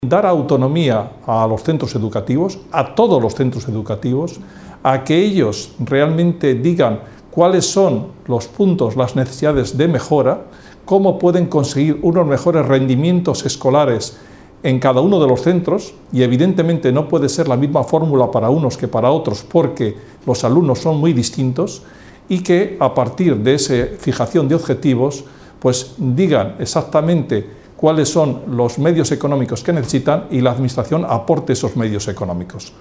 Dar autonomía a los centros educativos, a todos los centros educativos, a que ellos realmente digan cuáles son los puntos, las necesidades de mejora, cómo pueden conseguir unos mejores rendimientos escolares en cada uno de los centros, y evidentemente no puede ser la misma fórmula para unos que para otros porque los alumnos son muy distintos, y que a partir de esa fijación de objetivos pues digan exactamente cuáles son los medios económicos que necesitan y la administración aporte esos medios económicos.